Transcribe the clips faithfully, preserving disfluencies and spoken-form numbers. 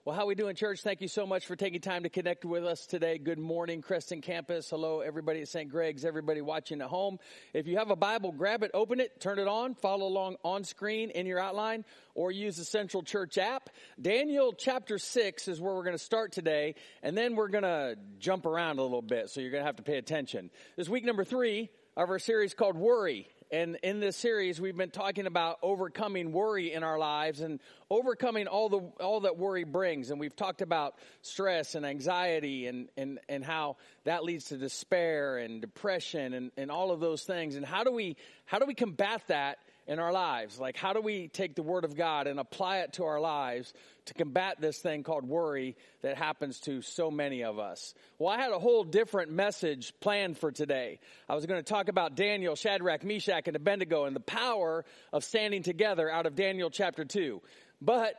Well, how we doing, church? Thank you so much for taking time to connect with us today. Good morning, Creston Campus. Hello, everybody at Saint Greg's, everybody watching at home. If you have a Bible, grab it, open it, turn it on, follow along on screen in your outline, or use the Central Church app. Daniel chapter six is where we're going to start today, and then we're going to jump around a little bit, so you're going to have to pay attention. This is week number three of our series called Worry. And in this series, we've been talking about overcoming worry in our lives and overcoming all the all that worry brings. And we've talked about stress and anxiety and, and, and how that leads to despair and depression and, and all of those things. And how do we how do we combat that in our lives? Like, how do we take the Word of God and apply it to our lives to combat this thing called worry that happens to so many of us? Well, I had a whole different message planned for today. I was going to talk about Daniel, Shadrach, Meshach, and Abednego and the power of standing together out of Daniel chapter two. But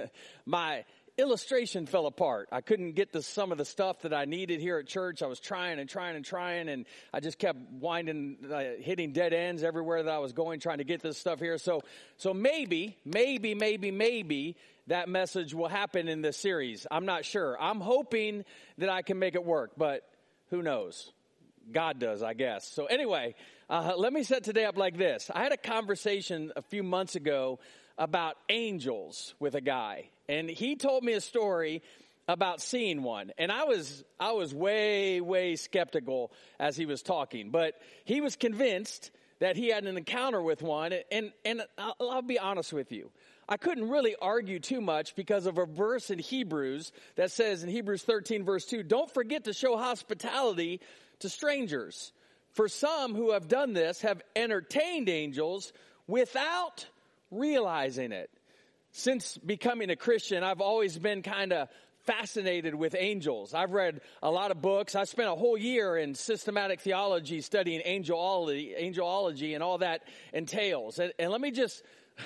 my illustration fell apart. I couldn't get to some of the stuff that I needed here at church. I was trying and trying and trying, and I just kept winding, uh, hitting dead ends everywhere that I was going, trying to get this stuff here. So, so maybe, maybe, maybe, maybe that message will happen in this series. I'm not sure. I'm hoping that I can make it work, but who knows? God does, I guess. So anyway, uh, let me set today up like this. I had a conversation a few months ago about angels with a guy. And he told me a story about seeing one. And I was I was way, way skeptical as he was talking. But he was convinced that he had an encounter with one. And, and I'll, I'll be honest with you. I couldn't really argue too much because of a verse in Hebrews that says in Hebrews thirteen verse two, don't forget to show hospitality to strangers. For some who have done this have entertained angels without realizing it. Since becoming a Christian, I've always been kind of fascinated with angels. I've read a lot of books. I spent a whole year in systematic theology studying angelology, angelology and all that entails. And, and let me just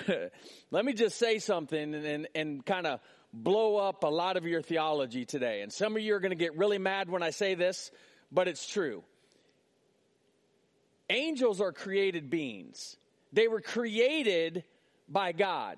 let me just say something and, and, and kind of blow up a lot of your theology today. And some of you are going to get really mad when I say this, but it's true. Angels are created beings. They were created by God.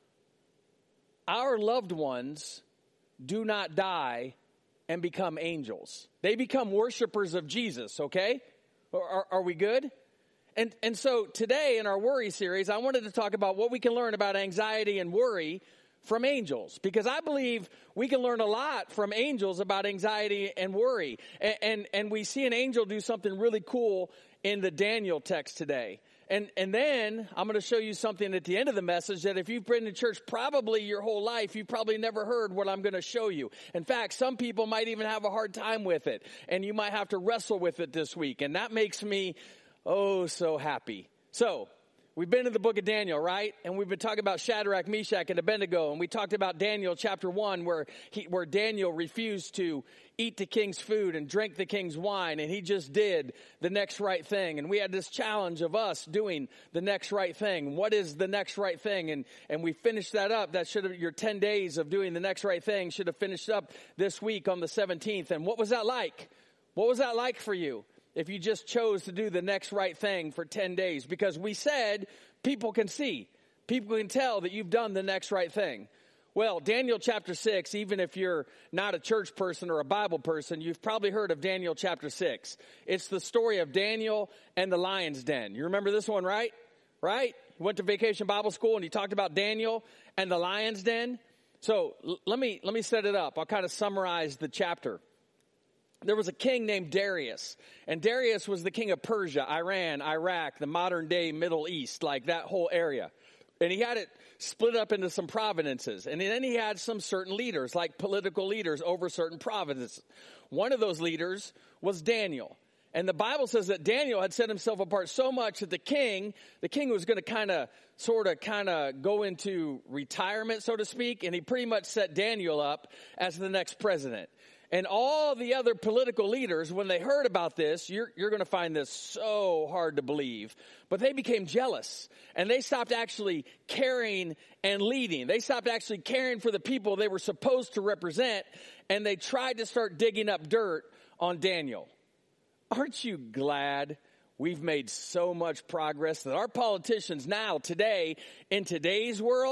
Our loved ones do not die and become angels. They become worshipers of Jesus, okay? Are, are we good? And, and so today in our worry series, I wanted to talk about what we can learn about anxiety and worry from angels. Because I believe we can learn a lot from angels about anxiety and worry. And, and, and we see an angel do something really cool in the Daniel text today. And and then I'm going to show you something at the end of the message that if you've been in church probably your whole life, you've probably never heard what I'm going to show you. In fact, some people might even have a hard time with it. And you might have to wrestle with it this week. And that makes me, oh, so happy. So, we've been in the book of Daniel, right? And we've been talking about Shadrach, Meshach, and Abednego. And we talked about Daniel chapter one where he, where Daniel refused to eat the king's food and drink the king's wine. And he just did the next right thing. And we had this challenge of us doing the next right thing. What is the next right thing? And, and we finished that up. That should have, your ten days of doing the next right thing should have finished up this week on the seventeenth. And what was that like? What was that like for you? If you just chose to do the next right thing for ten days, because we said people can see, people can tell that you've done the next right thing. Well, Daniel chapter six, even if you're not a church person or a Bible person, you've probably heard of Daniel chapter six. It's the story of Daniel and the lion's den. You remember this one, right? Right? You went to Vacation Bible School and you talked about Daniel and the lion's den. So l- let me, let me set it up. I'll kind of summarize the chapter. There was a king named Darius, and Darius was the king of Persia, Iran, Iraq, the modern day Middle East, like that whole area. And he had it split up into some provinces. And then he had some certain leaders, like political leaders over certain provinces. One of those leaders was Daniel. And the Bible says that Daniel had set himself apart so much that the king, the king was going to kind of, sort of, kind of go into retirement, so to speak. And he pretty much set Daniel up as the next president. And all the other political leaders, when they heard about this, you're, you're going to find this so hard to believe, but they became jealous and they stopped actually caring and leading. They stopped actually caring for the people they were supposed to represent, and they tried to start digging up dirt on Daniel. Aren't you glad we've made so much progress that our politicians now, today, in today's world,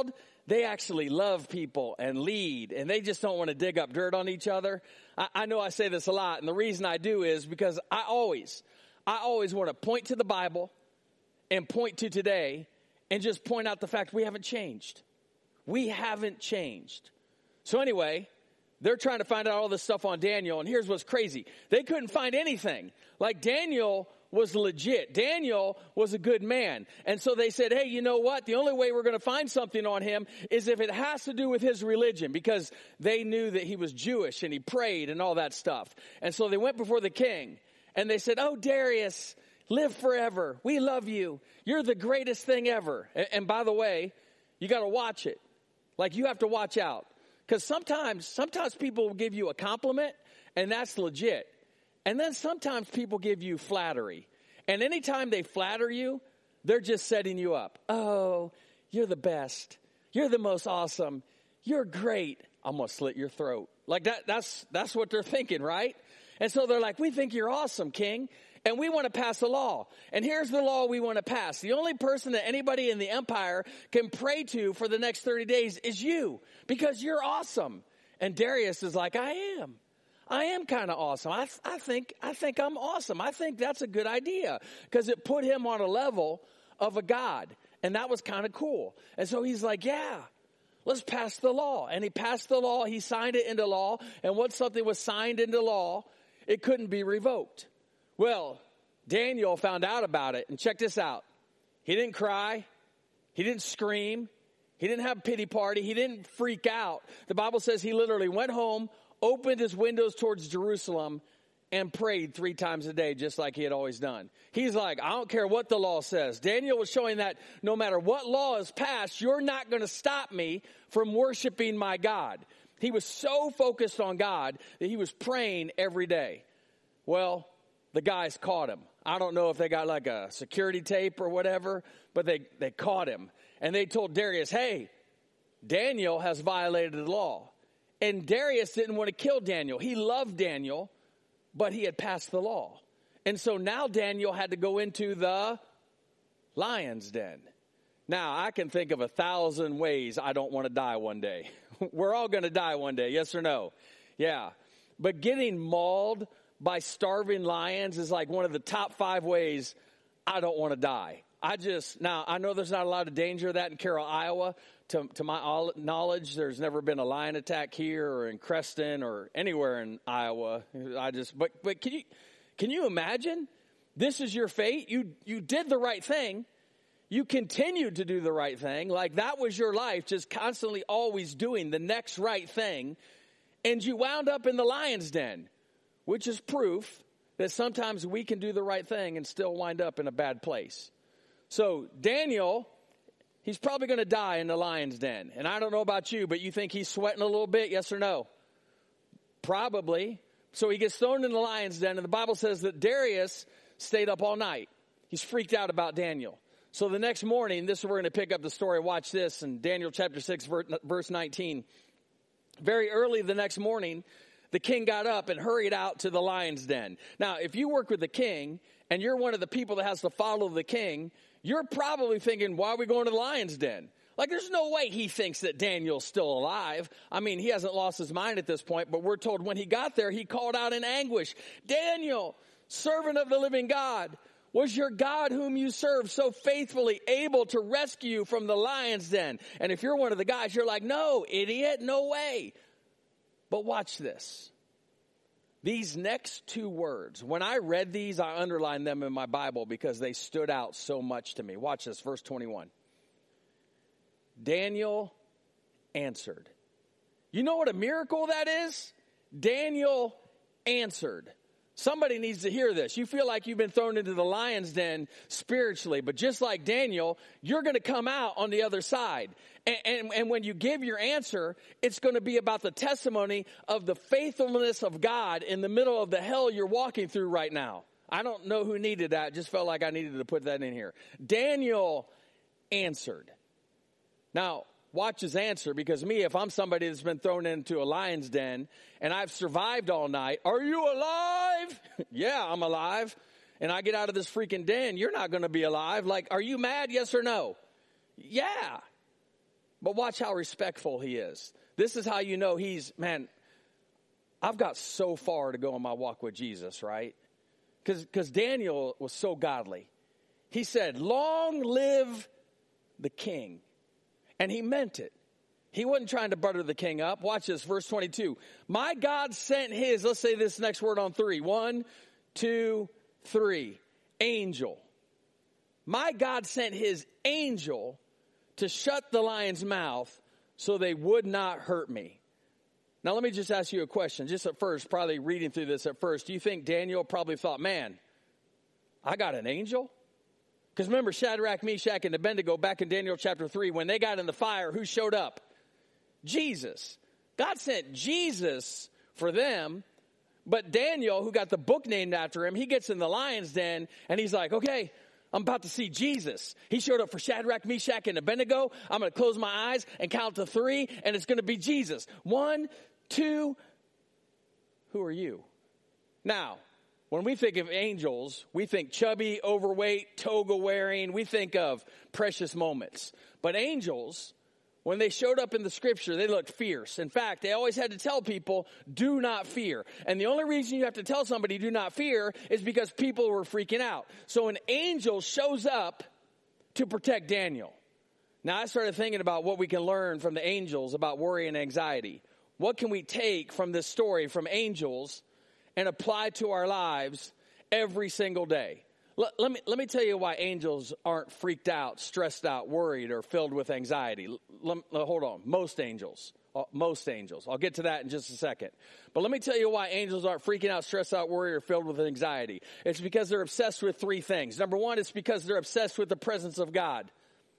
they actually love people and lead, and they just don't want to dig up dirt on each other. I, I know I say this a lot, and the reason I do is because I always, I always want to point to the Bible and point to today and just point out the fact we haven't changed. We haven't changed. So anyway, they're trying to find out all this stuff on Daniel, and here's what's crazy. They couldn't find anything. Like, Daniel was legit. Daniel was a good man. And so they said, hey, you know what? The only way we're going to find something on him is if it has to do with his religion, because they knew that he was Jewish and he prayed and all that stuff. And so they went before the king, and they said, oh, Darius, live forever. We love you. You're the greatest thing ever. And, and by the way, you got to watch it. Like, you have to watch out. Because sometimes, sometimes people will give you a compliment, and that's legit. And then sometimes people give you flattery. And anytime they flatter you, they're just setting you up. Oh, you're the best. You're the most awesome. You're great. I'm going to slit your throat. Like that, that's, that's what they're thinking, right? And so they're like, we think you're awesome, king. And we want to pass a law. And here's the law we want to pass. The only person that anybody in the empire can pray to for the next thirty days is you, because you're awesome. And Darius is like, I am. I am kind of awesome. I, I think, I think I'm awesome. I think that's a good idea, because it put him on a level of a god. And that was kind of cool. And so he's like, yeah, let's pass the law. And he passed the law. He signed it into law. And once something was signed into law, it couldn't be revoked. Well, Daniel found out about it, and check this out. He didn't cry. He didn't scream. He didn't have a pity party. He didn't freak out. The Bible says he literally went home, opened his windows towards Jerusalem, and prayed three times a day, just like he had always done. He's like, I don't care what the law says. Daniel was showing that no matter what law is passed, you're not going to stop me from worshiping my God. He was so focused on God that he was praying every day. Well, the guys caught him. I don't know if they got like a security tape or whatever, but they, they caught him. And they told Darius, hey, Daniel has violated the law. And Darius didn't want to kill Daniel. He loved Daniel, but he had passed the law. And so now Daniel had to go into the lion's den. Now, I can think of a thousand ways I don't want to die one day. We're all going to die one day, yes or no? Yeah. But getting mauled by starving lions is like one of the top five ways I don't want to die. I just, now, I know there's not a lot of danger of that in Carroll, Iowa. To, to my knowledge, there's never been a lion attack here or in Creston or anywhere in Iowa. I just, but, but can you, can you imagine? This is your fate. You, you did the right thing. You continued to do the right thing. Like that was your life, just constantly always doing the next right thing. And you wound up in the lion's den, which is proof that sometimes we can do the right thing and still wind up in a bad place. So Daniel, he's probably going to die in the lion's den. And I don't know about you, but you think he's sweating a little bit, yes or no? Probably. So he gets thrown in the lion's den, and the Bible says that Darius stayed up all night. He's freaked out about Daniel. So the next morning, this is where we're going to pick up the story. Watch this in Daniel chapter six, verse nineteen. Very early the next morning, the king got up and hurried out to the lion's den. Now, if you work with the king and you're one of the people that has to follow the king, you're probably thinking, why are we going to the lion's den? Like, there's no way he thinks that Daniel's still alive. I mean, he hasn't lost his mind at this point, but we're told when he got there, he called out in anguish, Daniel, servant of the living God, was your God whom you serve so faithfully able to rescue you from the lion's den? And if you're one of the guys, you're like, no, idiot, no way. But watch this. These next two words, when I read these, I underlined them in my Bible because they stood out so much to me. Watch this, verse twenty-one. Daniel answered. You know what a miracle that is? Daniel answered. Somebody needs to hear this. You feel like you've been thrown into the lion's den spiritually, but just like Daniel, you're going to come out on the other side. And, and, and when you give your answer, it's going to be about the testimony of the faithfulness of God in the middle of the hell you're walking through right now. I don't know who needed that. Just felt like I needed to put that in here. Daniel answered. Now, watch his answer, because me, if I'm somebody that's been thrown into a lion's den and I've survived all night, are you alive? Yeah, I'm alive. And I get out of this freaking den, you're not going to be alive. Like, are you mad? Yes or no? Yeah. But watch how respectful he is. This is how you know he's, man, I've got so far to go in my walk with Jesus, right? Because because Daniel was so godly. He said, long live the king. And he meant it. He wasn't trying to butter the king up. Watch this, verse twenty-two. My God sent his, let's say this next word on three. One, two, three. Angel. My God sent his angel to shut the lion's mouth so they would not hurt me. Now let me just ask you a question. Just at first, probably reading through this at first, do you think Daniel probably thought, man, I got an angel? Because remember Shadrach, Meshach, and Abednego back in Daniel chapter three, when they got in the fire, who showed up? Jesus. God sent Jesus for them, but Daniel, who got the book named after him, he gets in the lion's den, and he's like, okay, I'm about to see Jesus. He showed up for Shadrach, Meshach, and Abednego. I'm going to close my eyes and count to three, and it's going to be Jesus. One, two, who are you? Now, when we think of angels, we think chubby, overweight, toga wearing. We think of precious moments. But angels, when they showed up in the scripture, they looked fierce. In fact, they always had to tell people, do not fear. And the only reason you have to tell somebody do not fear is because people were freaking out. So an angel shows up to protect Daniel. Now, I started thinking about what we can learn from the angels about worry and anxiety. What can we take from this story from angels and apply to our lives every single day? Let, let me let me tell you why angels aren't freaked out, stressed out, worried, or filled with anxiety. Let, let, hold on. Most angels. Uh, most angels. I'll get to that in just a second. But let me tell you why angels aren't freaking out, stressed out, worried, or filled with anxiety. It's because they're obsessed with three things. Number one, it's because they're obsessed with the presence of God.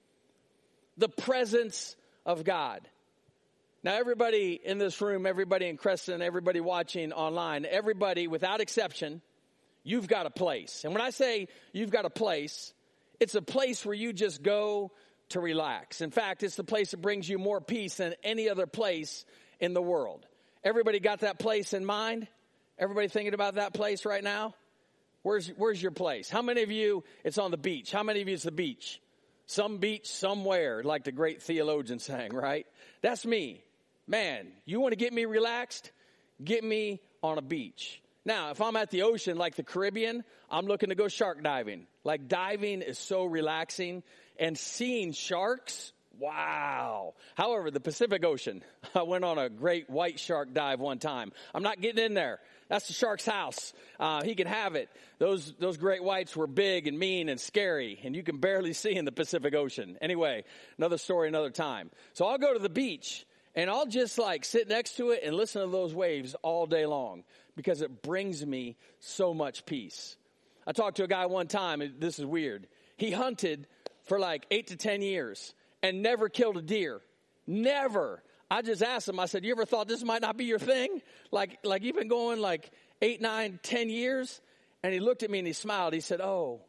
The presence of God. Now, everybody in this room, everybody in Creston, everybody watching online, everybody, without exception, you've got a place. And when I say you've got a place, it's a place where you just go to relax. In fact, it's the place that brings you more peace than any other place in the world. Everybody got that place in mind? Everybody thinking about that place right now? Where's, where's your place? How many of you, it's on the beach? How many of you it's the beach? Some beach somewhere, like the great theologian sang, right? That's me. Man, you want to get me relaxed? Get me on a beach. Now, if I'm at the ocean like the Caribbean, I'm looking to go shark diving. Like diving is so relaxing. And seeing sharks, wow. However, the Pacific Ocean, I went on a great white shark dive one time. I'm not getting in there. That's the shark's house. Uh, he can have it. Those those great whites were big and mean and scary, and you can barely see in the Pacific Ocean. Anyway, another story, another time. So I'll go to the beach, and I'll just like sit next to it and listen to those waves all day long because it brings me so much peace. I talked to a guy one time, and this is weird. He hunted for like eight to ten years and never killed a deer. Never. I just asked him, I said, you ever thought this might not be your thing? Like, like you've been going like eight, nine, ten years? And he looked at me and he smiled. He said, oh,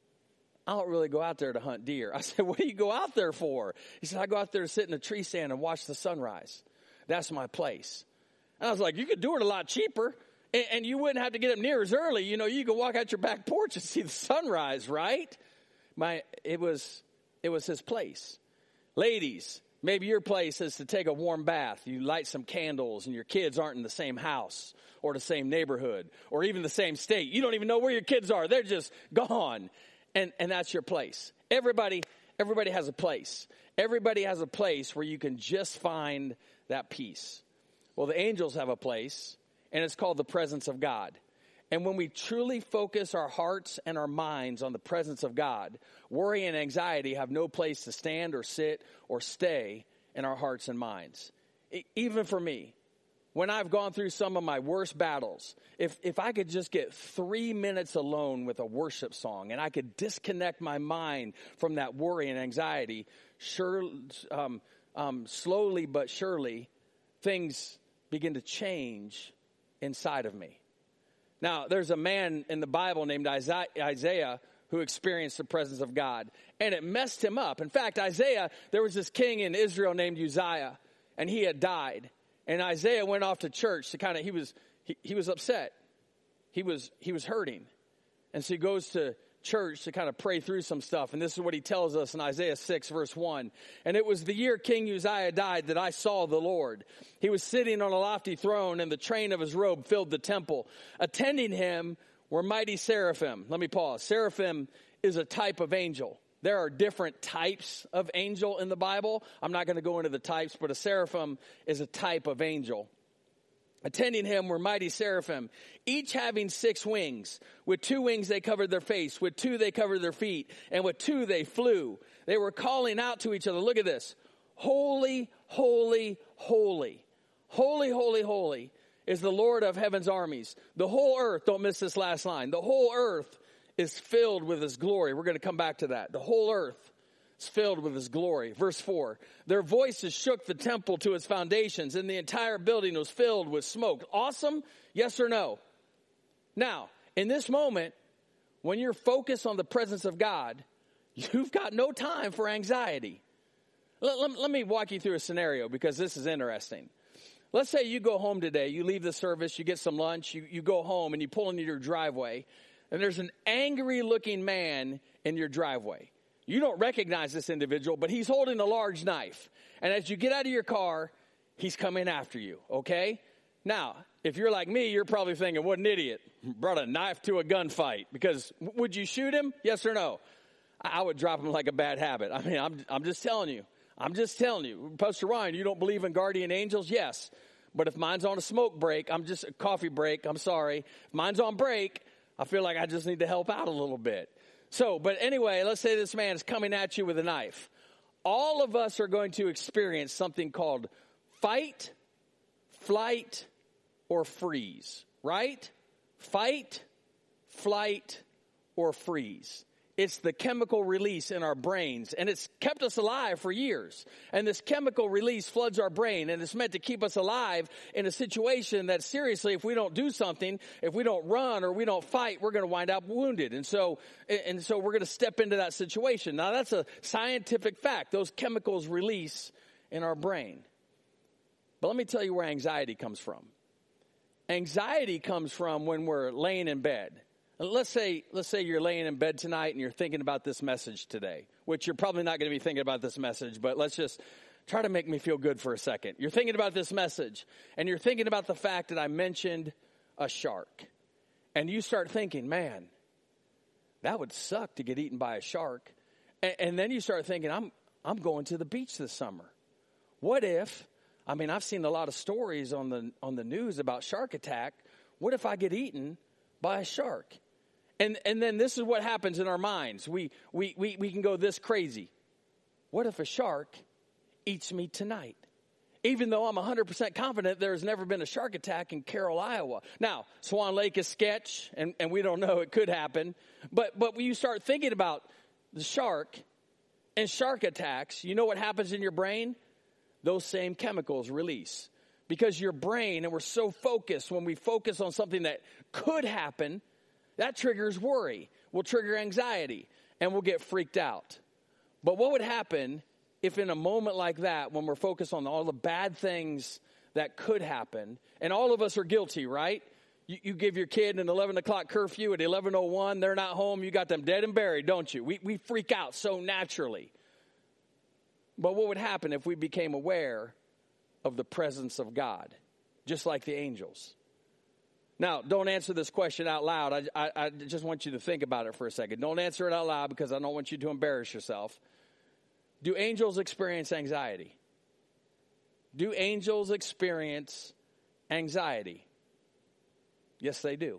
I don't really go out there to hunt deer. I said, what do you go out there for? He said, I go out there to sit in a tree stand and watch the sunrise. That's my place. And I was like, you could do it a lot cheaper. And, and you wouldn't have to get up near as early. You know, you could walk out your back porch and see the sunrise, right? My, it was, it was his place. Ladies, maybe your place is to take a warm bath. You light some candles and your kids aren't in the same house or the same neighborhood or even the same state. You don't even know where your kids are. They're just gone. And, and that's your place. Everybody, everybody has a place. Everybody has a place where you can just find that peace. Well, the angels have a place, and it's called the presence of God. And when we truly focus our hearts and our minds on the presence of God, worry and anxiety have no place to stand or sit or stay in our hearts and minds. Even for me, when I've gone through some of my worst battles, if, if I could just get three minutes alone with a worship song and I could disconnect my mind from that worry and anxiety, sure, um, um, slowly but surely, things begin to change inside of me. Now, there's a man in the Bible named Isaiah who experienced the presence of God, and it messed him up. In fact, Isaiah, there was this king in Israel named Uzziah, and he had died. And Isaiah went off to church to kind of, he was he, he was upset. He was he was hurting. And so he goes to church to kind of pray through some stuff. And this is what he tells us in Isaiah six, verse one. And it was the year King Uzziah died that I saw the Lord. He was sitting on a lofty throne, and the train of his robe filled the temple. Attending him were mighty seraphim. Let me pause. Seraphim is a type of angel. There are different types of angel in the Bible. I'm not going to go into the types, but a seraphim is a type of angel. Attending him were mighty seraphim, each having six wings. With two wings they covered their face, with two they covered their feet, and with two they flew. They were calling out to each other. Look at this. Holy, holy, holy. Holy, holy, holy is the Lord of heaven's armies. The whole earth, don't miss this last line, the whole earth is filled with his glory. We're going to come back to that. The whole earth is filled with his glory. Verse four, their voices shook the temple to its foundations, and the entire building was filled with smoke. Awesome? Yes or no? Now, in this moment, when you're focused on the presence of God, you've got no time for anxiety. Let, let, let me walk you through a scenario because this is interesting. Let's say you go home today, you leave the service, you get some lunch, you, you go home and you pull into your driveway, and there's an angry looking man in your driveway. You don't recognize this individual, but he's holding a large knife. And as you get out of your car, he's coming after you, okay? Now, if you're like me, you're probably thinking, what an idiot. Brought a knife to a gunfight. Because would you shoot him? Yes or no? I would drop him like a bad habit. I mean, I'm, I'm just telling you. I'm just telling you. Pastor Ryan, you don't believe in guardian angels? Yes. But if mine's on a smoke break, I'm just a coffee break, I'm sorry. If mine's on break, I feel like I just need to help out a little bit. So, but anyway, let's say this man is coming at you with a knife. All of us are going to experience something called fight, flight, or freeze, right? Fight, flight, or freeze. It's the chemical release in our brains, and it's kept us alive for years. And this chemical release floods our brain, and it's meant to keep us alive in a situation that seriously, if we don't do something, if we don't run or we don't fight, we're going to wind up wounded. And so, and so we're going to step into that situation. Now, that's a scientific fact. Those chemicals release in our brain. But let me tell you where anxiety comes from. Anxiety comes from when we're laying in bed. Let's say, let's say you're laying in bed tonight and you're thinking about this message today, which you're probably not going to be thinking about this message, but let's just try to make me feel good for a second. You're thinking about this message and you're thinking about the fact that I mentioned a shark, and you start thinking, man, that would suck to get eaten by a shark. And, and then you start thinking, I'm, I'm going to the beach this summer. What if, I mean, I've seen a lot of stories on the, on the news about shark attack. What if I get eaten by a shark? And and then this is what happens in our minds. We, we we we can go this crazy. What if a shark eats me tonight? Even though I'm one hundred percent confident there has never been a shark attack in Carroll, Iowa. Now, Swan Lake is sketch, and, and we don't know. It could happen. But, but when you start thinking about the shark and shark attacks, you know what happens in your brain? Those same chemicals release. Because your brain, and we're so focused, when we focus on something that could happen, that triggers worry, will trigger anxiety, and we'll get freaked out. But what would happen if in a moment like that, when we're focused on all the bad things that could happen, and all of us are guilty, right? You, you give your kid an eleven o'clock curfew at eleven oh one, they're not home, you got them dead and buried, don't you? We, we freak out so naturally. But what would happen if we became aware of the presence of God, just like the angels? Now, don't answer this question out loud. I, I, I just want you to think about it for a second. Don't answer it out loud because I don't want you to embarrass yourself. Do angels experience anxiety? Do angels experience anxiety? Yes, they do.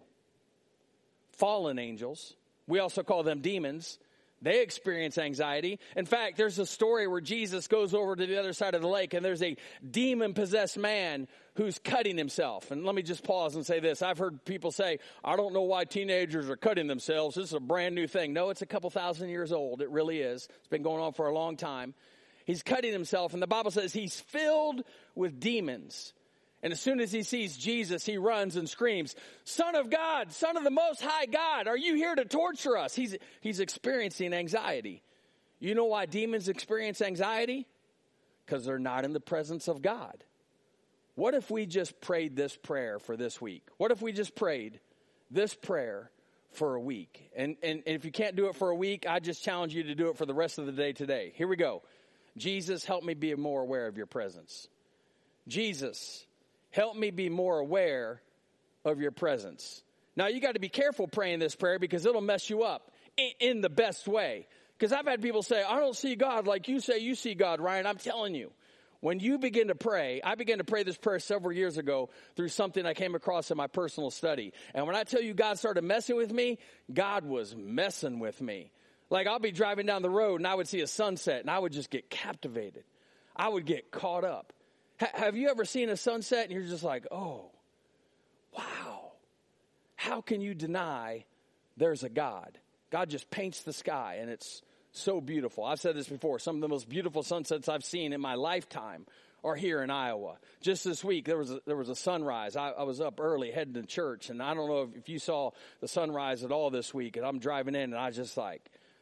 Fallen angels, we also call them demons, they experience anxiety. In fact, there's a story where Jesus goes over to the other side of the lake, and there's a demon-possessed man who's cutting himself. And let me just pause and say this. I've heard people say, I don't know why teenagers are cutting themselves. This is a brand new thing. No, it's a couple thousand years old. It really is. It's been going on for a long time. He's cutting himself, and the Bible says he's filled with demons. And as soon as he sees Jesus, he runs and screams, Son of God, Son of the Most High God, are you here to torture us? He's, he's experiencing anxiety. You know why demons experience anxiety? Because they're not in the presence of God. What if we just prayed this prayer for this week? What if we just prayed this prayer for a week. And, and, and if you can't do it for a week, I just challenge you to do it for the rest of the day today. Here we go. Jesus, help me be more aware of your presence. Jesus, help me be more aware of your presence. Now, you got to be careful praying this prayer because it'll mess you up in, in the best way. Because I've had people say, I don't see God like you say you see God, Ryan. I'm telling you, when you begin to pray, I began to pray this prayer several years ago through something I came across in my personal study. And when I tell you God started messing with me, God was messing with me. Like I'll be driving down the road and I would see a sunset and I would just get captivated. I would get caught up. H- have you ever seen a sunset and you're just like, oh, wow. How can you deny there's a God? God just paints the sky and it's so beautiful. I've said this before. Some of the most beautiful sunsets I've seen in my lifetime are here in Iowa. Just this week, there was a, there was a sunrise. I, I was up early heading to church, and I don't know if, if you saw the sunrise at all this week, and I'm driving in, and I was just like,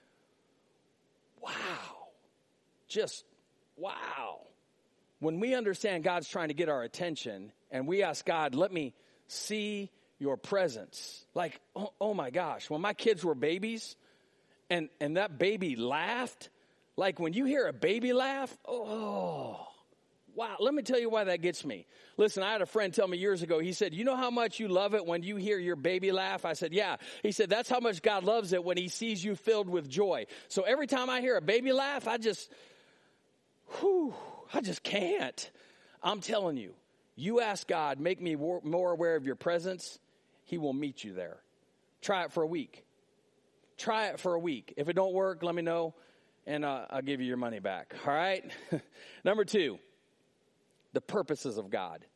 wow. Just wow. When we understand God's trying to get our attention, and we ask God, let me see your presence. Like, oh, oh my gosh, when my kids were babies, And and that baby laughed. Like when you hear a baby laugh, oh, wow. Let me tell you why that gets me. Listen, I had a friend tell me years ago, he said, you know how much you love it when you hear your baby laugh? I said, yeah. He said, that's how much God loves it when he sees you filled with joy. So every time I hear a baby laugh, I just, whew, I just can't. I'm telling you, you ask God, make me more aware of your presence, he will meet you there. Try it for a week. Try it for a week. If it don't work, let me know, and uh, I'll give you your money back. All right? Number two, the purposes of God.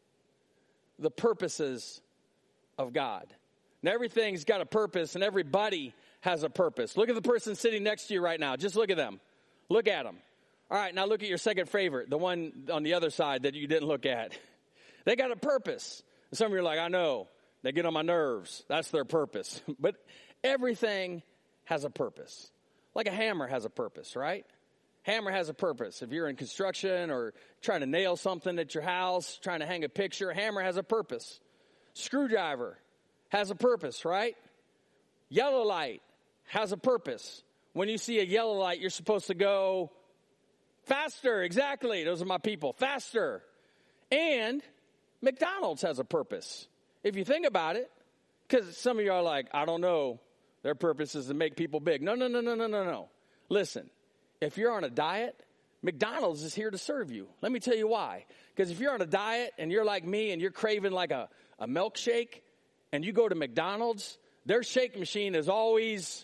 The purposes of God. Now, everything's got a purpose, and everybody has a purpose. Look at the person sitting next to you right now. Just look at them. Look at them. All right, now look at your second favorite, the one on the other side that you didn't look at. They got a purpose. Some of you are like, I know. They get on my nerves. That's their purpose. But everything has a purpose. Like a hammer has a purpose, right? Hammer has a purpose. If you're in construction or trying to nail something at your house, trying to hang a picture, hammer has a purpose. Screwdriver has a purpose, right? Yellow light has a purpose. When you see a yellow light, you're supposed to go faster. Exactly. Those are my people. Faster. And McDonald's has a purpose. If you think about it, because some of you are like, I don't know. Their purpose is to make people big. No, no, no, no, no, no, no. Listen, if you're on a diet, McDonald's is here to serve you. Let me tell you why. Because if you're on a diet and you're like me and you're craving like a, a milkshake and you go to McDonald's, their shake machine is always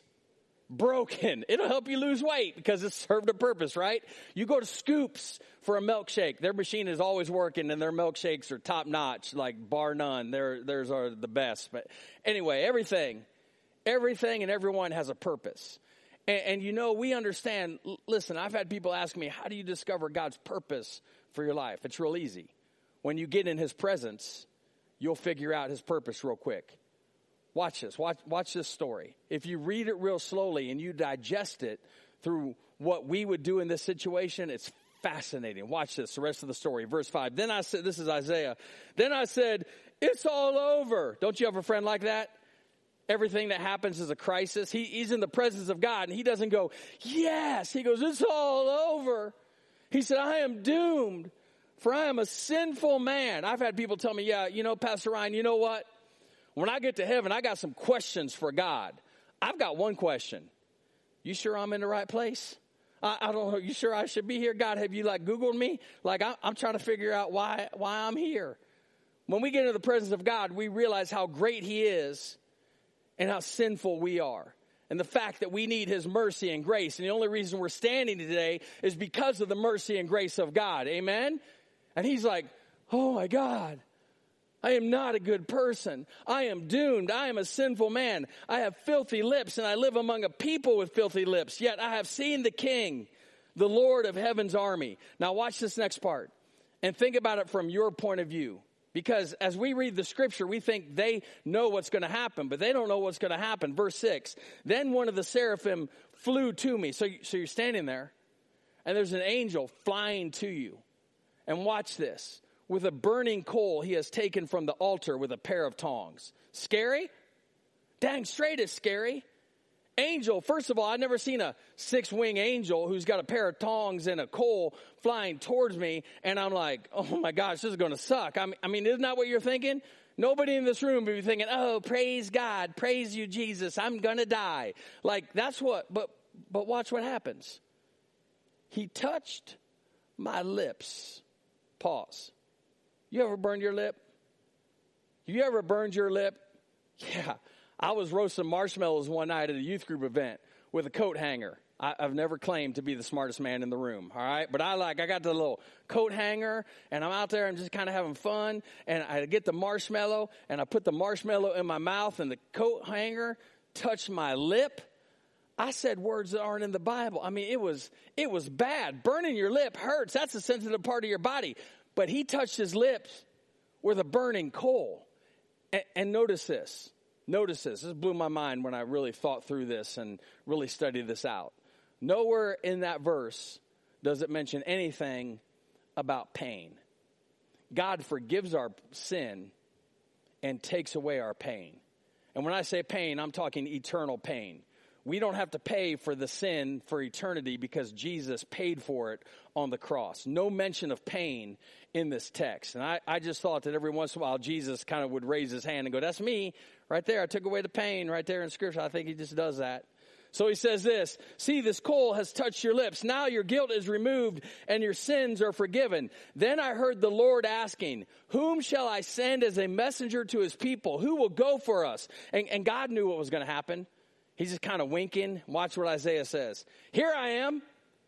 broken. It'll help you lose weight because it's served a purpose, right? You go to Scoops for a milkshake. Their machine is always working and their milkshakes are top notch, like bar none. Their, theirs are the best. But anyway, everything. Everything and everyone has a purpose. And, and you know, we understand, l- listen, I've had people ask me, how do you discover God's purpose for your life? It's real easy. When you get in his presence, you'll figure out his purpose real quick. Watch this. Watch, watch this story. If you read it real slowly and you digest it through what we would do in this situation, it's fascinating. Watch this, the rest of the story. Verse five. Then I said, this is Isaiah. Then I said, it's all over. Don't you have a friend like that? Everything that happens is a crisis. He, he's in the presence of God, and he doesn't go, yes. He goes, it's all over. He said, I am doomed, for I am a sinful man. I've had people tell me, yeah, you know, Pastor Ryan, you know what? When I get to heaven, I got some questions for God. I've got one question. You sure I'm in the right place? I, I don't know. You sure I should be here? God, have you, like, Googled me? Like, I, I'm trying to figure out why, why I'm here. When we get into the presence of God, we realize how great he is and how sinful we are. And the fact that we need his mercy and grace. And the only reason we're standing today is because of the mercy and grace of God. Amen? And he's like, oh my God, I am not a good person. I am doomed. I am a sinful man. I have filthy lips and I live among a people with filthy lips. Yet I have seen the King, the Lord of heaven's army. Now watch this next part and think about it from your point of view. Because as we read the scripture, we think they know what's going to happen, but they don't know what's going to happen. Verse six, then one of the seraphim flew to me. So, you, so you're standing there, and there's an angel flying to you. And watch this. With a burning coal he has taken from the altar with a pair of tongs. Scary? dang straight is scary. Angel, first of all, I've never seen a six-wing angel who's got a pair of tongs and a coal flying towards me, and I'm like, oh my gosh, this is going to suck. I mean, I mean, isn't that what you're thinking? Nobody in this room would be thinking, oh, praise God, praise you, Jesus, I'm going to die. Like, that's what, but but watch what happens. He touched my lips. Pause. You ever burned your lip? You ever burned your lip? Yeah. I was roasting marshmallows one night at a youth group event with a coat hanger. I, I've never claimed to be the smartest man in the room, all right? But I like, I got the little coat hanger, and I'm out there and just kind of having fun, and I get the marshmallow, and I put the marshmallow in my mouth, and the coat hanger touched my lip. I said words that aren't in the Bible. I mean, it was it was bad. Burning your lip hurts. That's a sensitive part of your body. But he touched his lips with a burning coal. And, and notice this. Notice this. This blew my mind when I really thought through this and really studied this out. Nowhere in that verse does it mention anything about pain. God forgives our sin and takes away our pain. And when I say pain, I'm talking eternal pain. We don't have to pay for the sin for eternity because Jesus paid for it on the cross. No mention of pain in this text. And I, I just thought that every once in a while Jesus kind of would raise his hand and go, that's me right there. I took away the pain right there in Scripture. I think he just does that. So he says this, see, this coal has touched your lips. Now your guilt is removed and your sins are forgiven. Then I heard the Lord asking, whom shall I send as a messenger to his people? Who will go for us? And, and God knew what was going to happen. He's just kind of winking. Watch what Isaiah says. Here I am.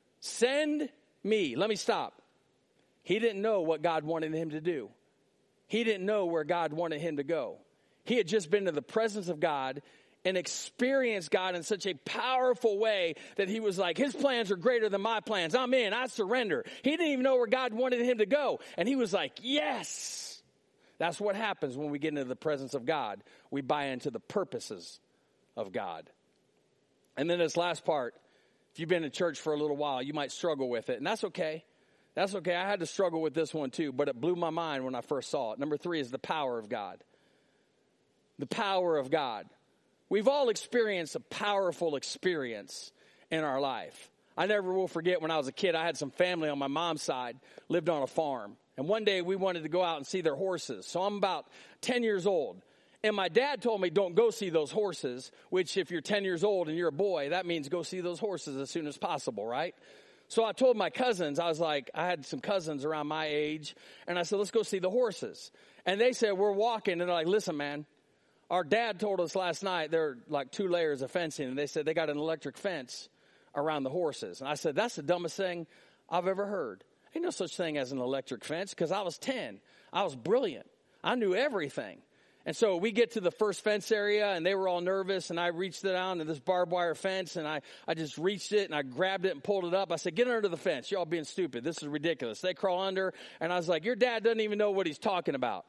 Send me. Let me stop. He didn't know what God wanted him to do. He didn't know where God wanted him to go. He had just been to the presence of God and experienced God in such a powerful way that he was like, his plans are greater than my plans. I'm in. I surrender. He didn't even know where God wanted him to go. And he was like, yes. That's what happens when we get into the presence of God. We buy into the purposes of God. And then this last part, if you've been in church for a little while, you might struggle with it. And that's okay. That's okay. I had to struggle with this one too, but it blew my mind when I first saw it. Number three is the power of God. The power of God. We've all experienced a powerful experience in our life. I never will forget when I was a kid, I had some family on my mom's side, lived on a farm. And one day we wanted to go out and see their horses. So I'm about ten years old. And my dad told me, don't go see those horses, which if you're ten years old and you're a boy, that means go see those horses as soon as possible, right? So I told my cousins, I was like, I had some cousins around my age, and I said, let's go see the horses. And they said, we're walking, and they're like, listen, man, our dad told us last night there are like two layers of fencing, and they said they got an electric fence around the horses. And I said, that's the dumbest thing I've ever heard. Ain't no such thing as an electric fence, because I was ten. I was brilliant. I knew everything. And so we get to the first fence area, and they were all nervous, and I reached it down to this barbed wire fence, and I, I just reached it, and I grabbed it and pulled it up. I said, get under the fence. Y'all being stupid. This is ridiculous. They crawl under, and I was like, your dad doesn't even know what he's talking about.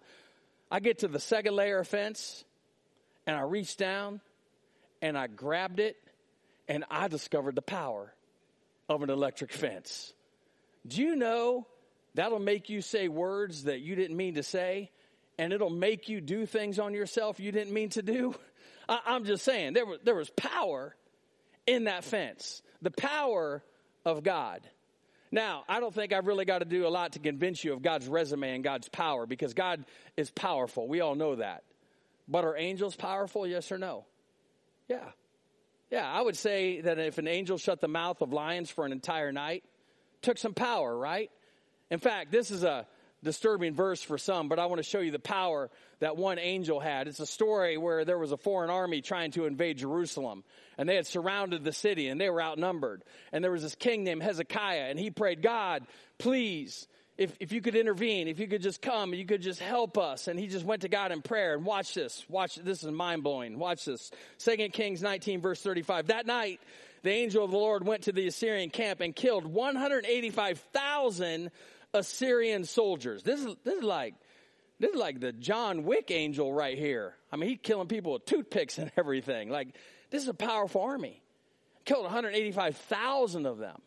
I get to the second layer of fence, and I reached down, and I grabbed it, and I discovered the power of an electric fence. Do you know that'll make you say words that you didn't mean to say? And it'll make you do things on yourself you didn't mean to do. I, I'm just saying, there was, there was power in that fence. The power of God. Now, I don't think I've really got to do a lot to convince you of God's resume and God's power, because God is powerful. We all know that. But are angels powerful? Yes or no? Yeah. Yeah, I would say that if an angel shut the mouth of lions for an entire night, took some power, right? In fact, this is a disturbing verse for some, but I want to show you the power that one angel had. It's a story where there was a foreign army trying to invade Jerusalem, and they had surrounded the city, and they were outnumbered. And there was this king named Hezekiah, and he prayed, God, please, if, if you could intervene, if you could just come, you could just help us. And he just went to God in prayer. And watch this. Watch, this is mind-blowing. Watch this. Second Kings nineteen, verse thirty-five. That night, the angel of the Lord went to the Assyrian camp and killed one hundred eighty-five thousand Assyrian soldiers. This is this is like this is like the John Wick angel right here. I mean, he's killing people with toothpicks and everything. Like, this is a powerful army. Killed one hundred eighty-five thousand of them.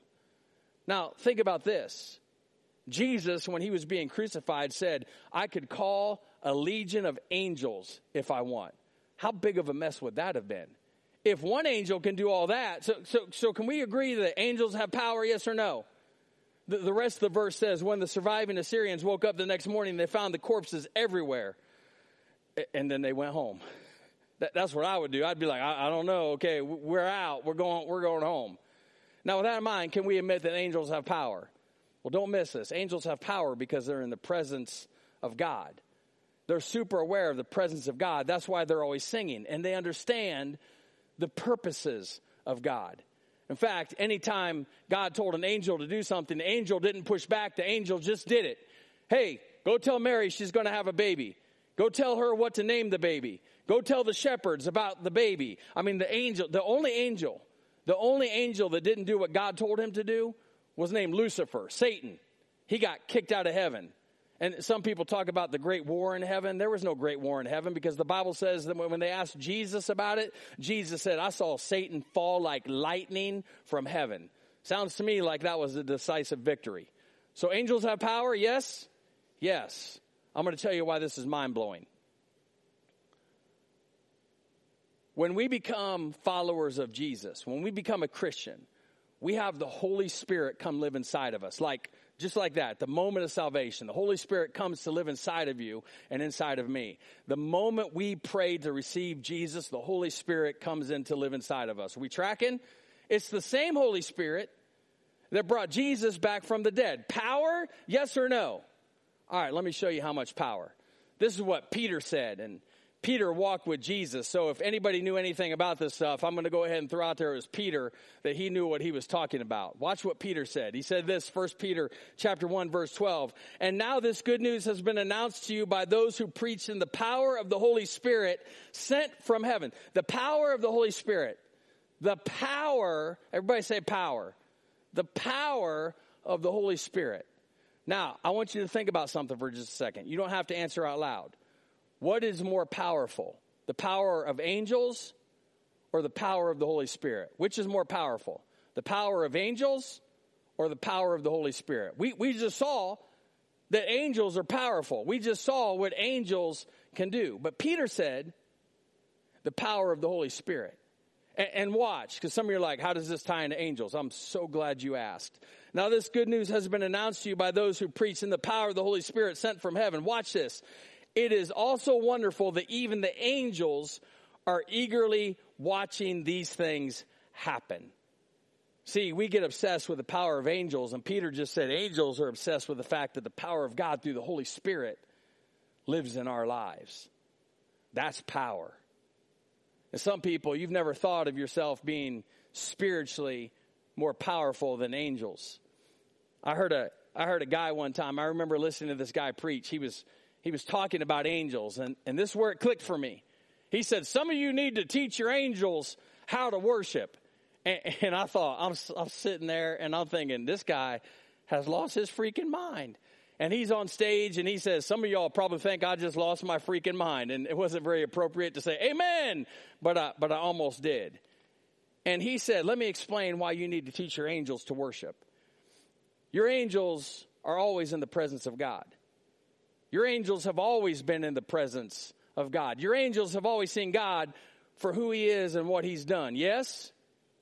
Now, think about this. Jesus, when he was being crucified, said, I could call a legion of angels if I want. how big of a mess would that have been? If one angel can do all that, so so so can we agree that angels have power, yes or no? The, the rest of the verse says, when the surviving Assyrians woke up the next morning, they found the corpses everywhere. And then they went home. That, that's what I would do. I'd be like, I, I don't know. Okay, we're out. We're going, we're going home. Now, with that in mind, can we admit that angels have power? Well, don't miss this. Angels have power because they're in the presence of God. They're super aware of the presence of God. That's why they're always singing. And they understand the purposes of God. In fact, anytime God told an angel to do something, the angel didn't push back. The angel just did it. Hey, go tell Mary she's going to have a baby. Go tell her what to name the baby. Go tell the shepherds about the baby. I mean, the angel, the only angel, the only angel that didn't do what God told him to do was named Lucifer, Satan. He got kicked out of heaven. And some people talk about the great war in heaven. There was no great war in heaven because the Bible says that when they asked Jesus about it, Jesus said, I saw Satan fall like lightning from heaven. Sounds to me like that was a decisive victory. So angels have power, yes? Yes. I'm going to tell you why this is mind-blowing. When we become followers of Jesus, when we become a Christian, we have the Holy Spirit come live inside of us. Like, just like that, the moment of salvation, the Holy Spirit comes to live inside of you and inside of me. The moment we pray to receive Jesus, the Holy Spirit comes in to live inside of us. Are we tracking? It's the same Holy Spirit that brought Jesus back from the dead. Power, yes or no? All right, let me show you how much power. This is what Peter said, and Peter walked with Jesus. So if anybody knew anything about this stuff, I'm going to go ahead and throw out there it was Peter that he knew what he was talking about. Watch what Peter said. He said this, First Peter chapter one, verse twelve. And now this good news has been announced to you by those who preach in the power of the Holy Spirit sent from heaven. The power of the Holy Spirit. The power, everybody say power. The power of the Holy Spirit. Now, I want you to think about something for just a second. You don't have to answer out loud. What is more powerful? The power of angels or the power of the Holy Spirit? Which is more powerful? The power of angels or the power of the Holy Spirit? We, we just saw that angels are powerful. We just saw what angels can do. But Peter said the power of the Holy Spirit. And, and watch, because some of you are like, how does this tie into angels? I'm so glad you asked. Now this good news has been announced to you by those who preach in the power of the Holy Spirit sent from heaven. Watch this. It is also wonderful that even the angels are eagerly watching these things happen. See, we get obsessed with the power of angels, and Peter just said angels are obsessed with the fact that the power of God through the Holy Spirit lives in our lives. That's power. And some people, you've never thought of yourself being spiritually more powerful than angels. I heard a I heard a guy one time. I remember listening to this guy preach. He was he was talking about angels, and, and this is where it clicked for me. He said, some of you need to teach your angels how to worship. And, and I thought, I'm, I'm sitting there, and I'm thinking, this guy has lost his freaking mind. And he's on stage, and he says, some of y'all probably think I just lost my freaking mind. And it wasn't very appropriate to say, amen, but I, but I almost did. And he said, let me explain why you need to teach your angels to worship. Your angels are always in the presence of God. Your angels have always been in the presence of God. Your angels have always seen God for who he is and what he's done. Yes?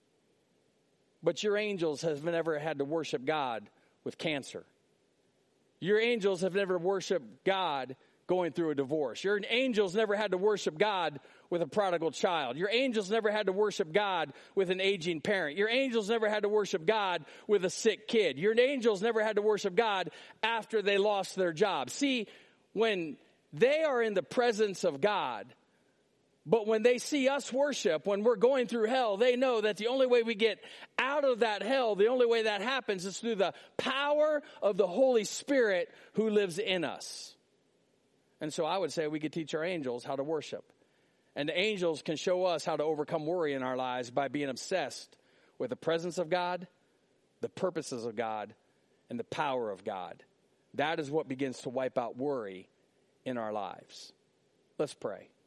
But your angels have never had to worship God with cancer. Your angels have never worshiped God going through a divorce. Your angels never had to worship God with a prodigal child. Your angels never had to worship God with an aging parent. Your angels never had to worship God with a sick kid. Your angels never had to worship God after they lost their job. See, when they are in the presence of God, but when they see us worship, when we're going through hell, they know that the only way we get out of that hell, the only way that happens is through the power of the Holy Spirit who lives in us. And so I would say we could teach our angels how to worship. And the angels can show us how to overcome worry in our lives by being obsessed with the presence of God, the purposes of God, and the power of God. That is what begins to wipe out worry in our lives. Let's pray.